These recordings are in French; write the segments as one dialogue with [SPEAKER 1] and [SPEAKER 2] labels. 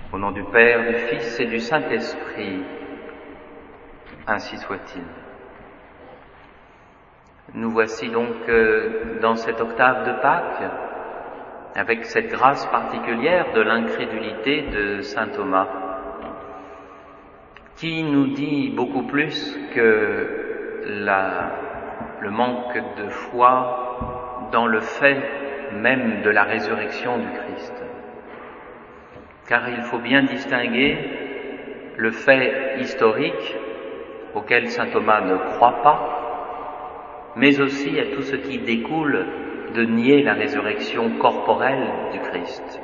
[SPEAKER 1] Au nom du Père, du Fils et du Saint-Esprit, ainsi soit-il. Nous voici donc dans cette octave de Pâques, avec cette grâce particulière de l'incrédulité de saint Thomas, qui nous dit beaucoup plus que le manque de foi dans le fait même de la résurrection du Christ. Car il faut bien distinguer le fait historique auquel saint Thomas ne croit pas, mais aussi à tout ce qui découle de nier la résurrection corporelle du Christ.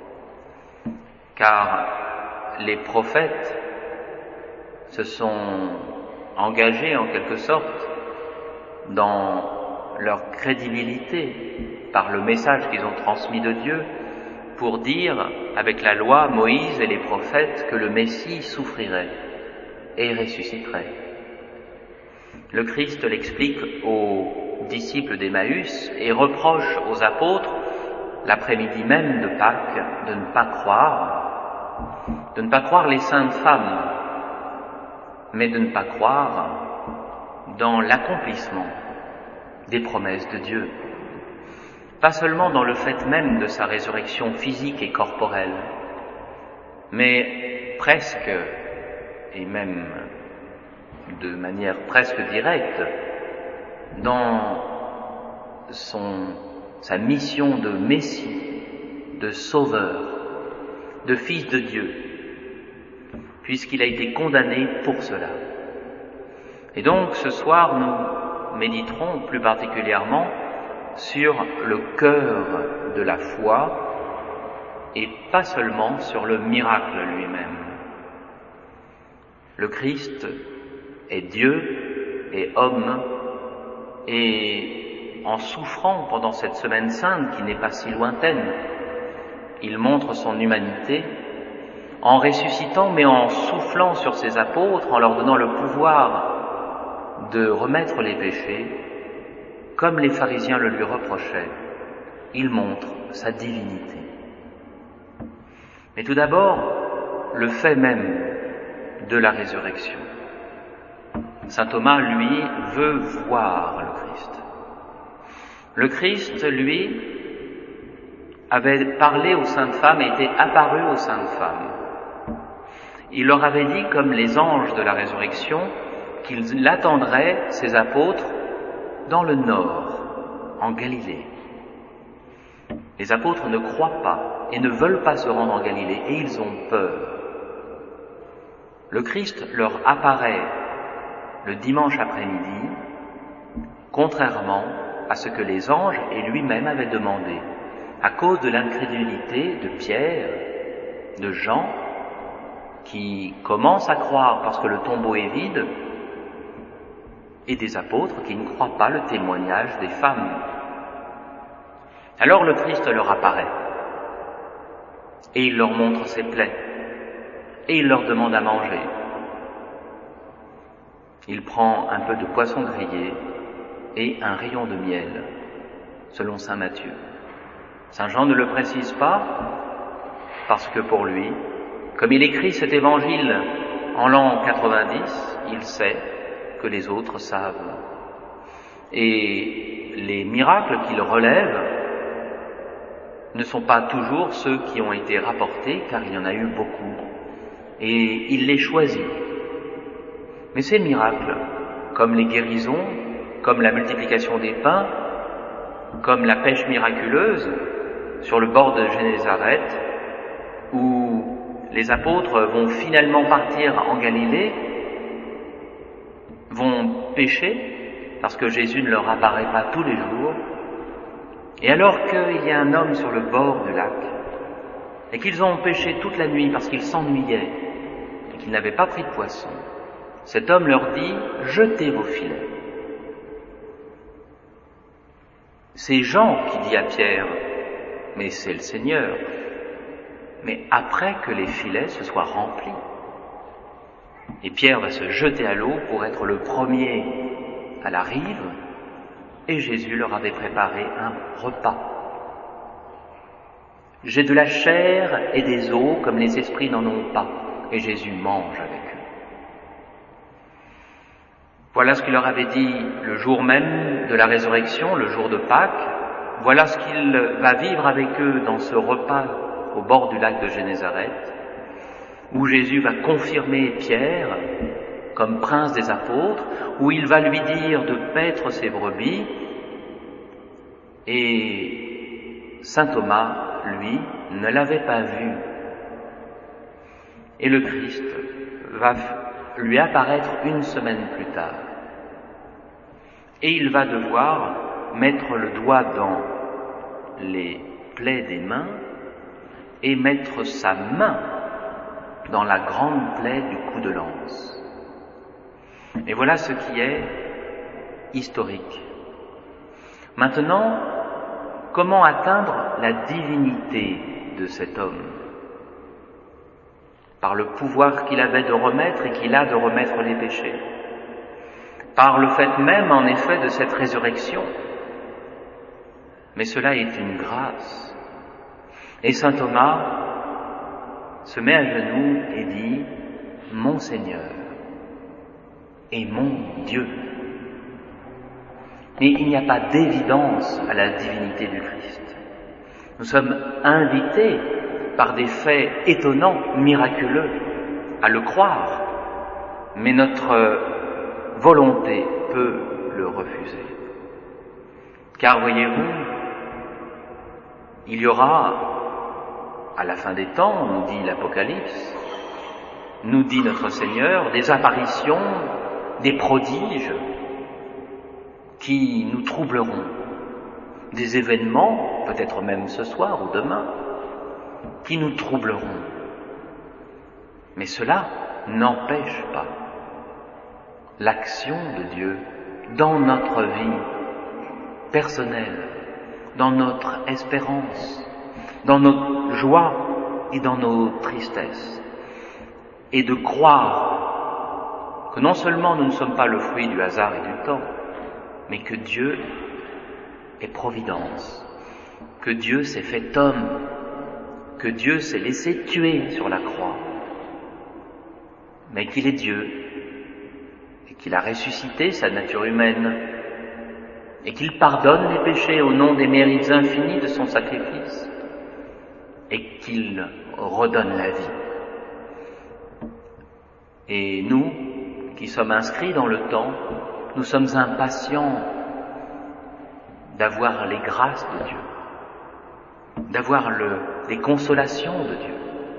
[SPEAKER 1] Car les prophètes se sont engagés en quelque sorte dans leur crédibilité par le message qu'ils ont transmis de Dieu pour dire, avec la loi, Moïse et les prophètes, que le Messie souffrirait et ressusciterait. Le Christ l'explique aux disciples d'Emmaüs et reproche aux apôtres, l'après-midi même de Pâques, de ne pas croire les saintes femmes, mais de ne pas croire dans l'accomplissement des promesses de Dieu. Pas seulement dans le fait même de sa résurrection physique et corporelle, mais presque, et même de manière presque directe, dans sa mission de Messie, de Sauveur, de Fils de Dieu, puisqu'il a été condamné pour cela. Et donc ce soir, nous méditerons plus particulièrement sur le cœur de la foi et pas seulement sur le miracle lui-même. Le Christ est Dieu et homme, et en souffrant pendant cette semaine sainte qui n'est pas si lointaine, il montre son humanité en ressuscitant mais en soufflant sur ses apôtres, en leur donnant le pouvoir de remettre les péchés, comme les pharisiens le lui reprochaient. Il montre sa divinité. Mais tout d'abord, le fait même de la résurrection. Saint Thomas, lui, veut voir le Christ. Le Christ, lui, avait parlé aux saintes femmes et était apparu aux saintes femmes. Il leur avait dit, comme les anges de la résurrection, qu'il attendrait ses apôtres dans le nord, en Galilée. Les apôtres ne croient pas et ne veulent pas se rendre en Galilée et ils ont peur. Le Christ leur apparaît le dimanche après-midi, contrairement à ce que les anges et lui-même avaient demandé, à cause de l'incrédulité de Pierre, de Jean, qui commencent à croire parce que le tombeau est vide, et des apôtres qui ne croient pas le témoignage des femmes. Alors le Christ leur apparaît, et il leur montre ses plaies, et il leur demande à manger. Il prend un peu de poisson grillé et un rayon de miel, selon saint Matthieu. Saint Jean ne le précise pas, parce que pour lui, comme il écrit cet évangile en l'an 90, il sait que les autres savent. Et les miracles qu'il relève ne sont pas toujours ceux qui ont été rapportés, car il y en a eu beaucoup. Et il les choisit. Mais ces miracles, comme les guérisons, comme la multiplication des pains, comme la pêche miraculeuse sur le bord de Génézareth, où les apôtres vont finalement partir en Galilée, vont pécher, parce que Jésus ne leur apparaît pas tous les jours, et alors qu'il y a un homme sur le bord du lac, et qu'ils ont péché toute la nuit parce qu'ils s'ennuyaient, et qu'ils n'avaient pas pris de poisson, cet homme leur dit « Jetez vos filets ». C'est Jean qui dit à Pierre « Mais c'est le Seigneur ». Mais après que les filets se soient remplis. Et Pierre va se jeter à l'eau pour être le premier à la rive, et Jésus leur avait préparé un repas. J'ai de la chair et des os comme les esprits n'en ont pas. Et Jésus mange avec eux. Voilà ce qu'il leur avait dit le jour même de la résurrection, le jour de Pâques. Voilà ce qu'il va vivre avec eux dans ce repas au bord du lac de Génézareth, où Jésus va confirmer Pierre comme prince des apôtres, où il va lui dire de paître ses brebis, et saint Thomas, lui, ne l'avait pas vu. Et le Christ va lui apparaître une semaine plus tard. Et il va devoir mettre le doigt dans les plaies des mains et mettre sa main dans la grande plaie du coup de lance. Et voilà ce qui est historique. Maintenant, comment atteindre la divinité de cet homme? Par le pouvoir qu'il avait de remettre et qu'il a de remettre les péchés. Par le fait même, en effet, de cette résurrection. Mais cela est une grâce. Et saint Thomas se met à genoux et dit « Mon Seigneur et mon Dieu ». Mais il n'y a pas d'évidence à la divinité du Christ. Nous sommes invités par des faits étonnants, miraculeux, à le croire, mais notre volonté peut le refuser. Car voyez-vous, il y aura, à la fin des temps, nous dit l'Apocalypse, nous dit notre Seigneur, des apparitions, des prodiges qui nous troubleront, des événements, peut-être même ce soir ou demain, qui nous troubleront. Mais cela n'empêche pas l'action de Dieu dans notre vie personnelle, dans notre espérance, dans notre joie et dans nos tristesses. Et de croire que non seulement nous ne sommes pas le fruit du hasard et du temps, mais que Dieu est providence, que Dieu s'est fait homme, que Dieu s'est laissé tuer sur la croix, mais qu'il est Dieu, et qu'il a ressuscité sa nature humaine, et qu'il pardonne les péchés au nom des mérites infinis de son sacrifice, et qu'il redonne la vie. Et nous, qui sommes inscrits dans le temps, nous sommes impatients d'avoir les grâces de Dieu, d'avoir les consolations de Dieu.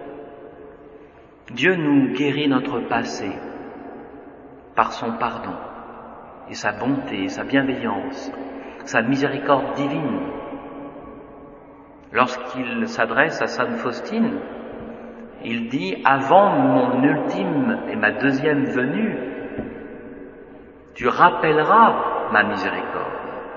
[SPEAKER 1] Dieu nous guérit notre passé par son pardon et sa bonté, et sa bienveillance, sa miséricorde divine. Lorsqu'il s'adresse à sainte Faustine, il dit « Avant mon ultime et ma deuxième venue, tu rappelleras ma miséricorde. »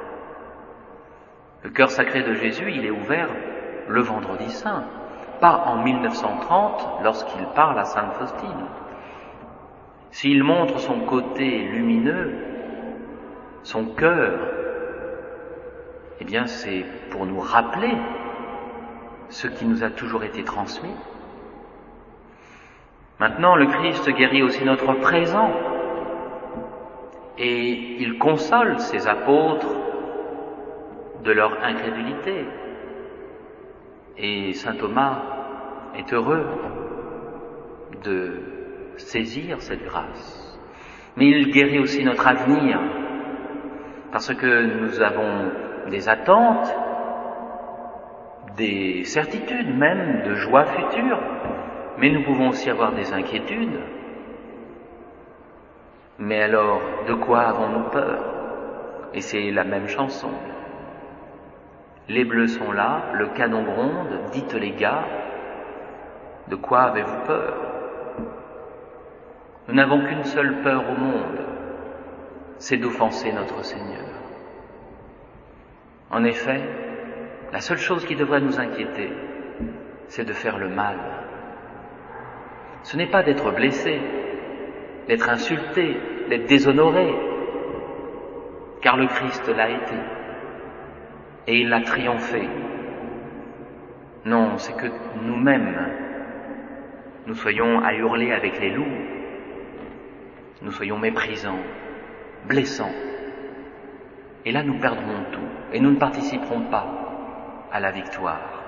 [SPEAKER 1] Le cœur sacré de Jésus, il est ouvert le vendredi saint, pas en 1930 lorsqu'il parle à sainte Faustine. S'il montre son côté lumineux, son cœur, eh bien c'est pour nous rappeler ce qui nous a toujours été transmis. Maintenant, le Christ guérit aussi notre présent et il console ses apôtres de leur incrédulité. Et saint Thomas est heureux de saisir cette grâce. Mais il guérit aussi notre avenir, parce que nous avons des attentes, des certitudes même de joie future, mais nous pouvons aussi avoir des inquiétudes. Mais alors, de quoi avons-nous peur? Et c'est la même chanson. Les bleus sont là, le canon gronde, dites les gars, de quoi avez-vous peur? Nous n'avons qu'une seule peur au monde, c'est d'offenser notre Seigneur. En effet, la seule chose qui devrait nous inquiéter, c'est de faire le mal. Ce n'est pas d'être blessé, d'être insulté, d'être déshonoré, car le Christ l'a été, et il l'a triomphé. Non, c'est que nous-mêmes, nous soyons à hurler avec les loups, nous soyons méprisants, blessants. Et là, nous perdrons tout, et nous ne participerons pas à la victoire.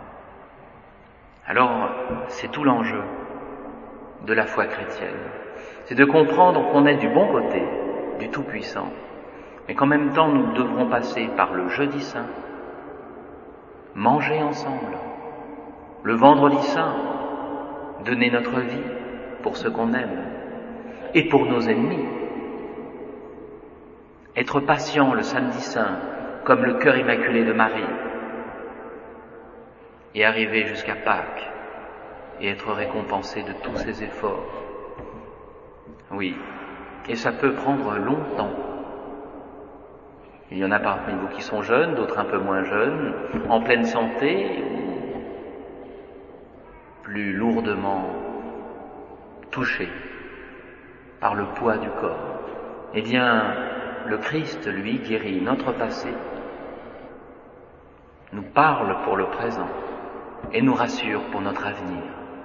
[SPEAKER 1] Alors, c'est tout l'enjeu de la foi chrétienne. C'est de comprendre qu'on est du bon côté, du Tout-Puissant, mais qu'en même temps, nous devrons passer par le Jeudi Saint, manger ensemble, le Vendredi Saint, donner notre vie pour ceux qu'on aime et pour nos ennemis, être patient le Samedi Saint, comme le cœur immaculé de Marie, et arriver jusqu'à Pâques et être récompensé de tous ses efforts. Oui, et ça peut prendre longtemps. Il y en a parmi vous qui sont jeunes, d'autres un peu moins jeunes, en pleine santé, ou plus lourdement touchés par le poids du corps. Eh bien, le Christ, lui, guérit notre passé, nous parle pour le présent et nous rassure pour notre avenir.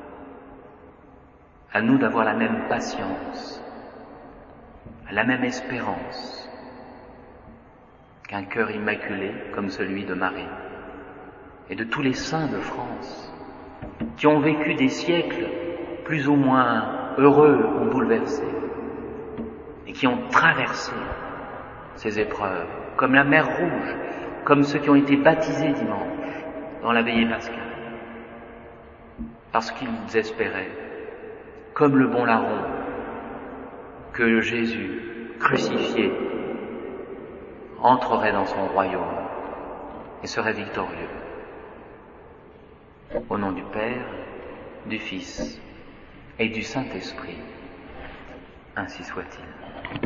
[SPEAKER 1] À nous d'avoir la même patience, la même espérance qu'un cœur immaculé comme celui de Marie et de tous les saints de France qui ont vécu des siècles plus ou moins heureux ou bouleversés et qui ont traversé ces épreuves comme la mer Rouge, comme ceux qui ont été baptisés dimanche dans la veillée pascale, parce qu'ils espéraient, comme le bon larron, que Jésus, crucifié, entrerait dans son royaume et serait victorieux. Au nom du Père, du Fils et du Saint-Esprit, ainsi soit-il.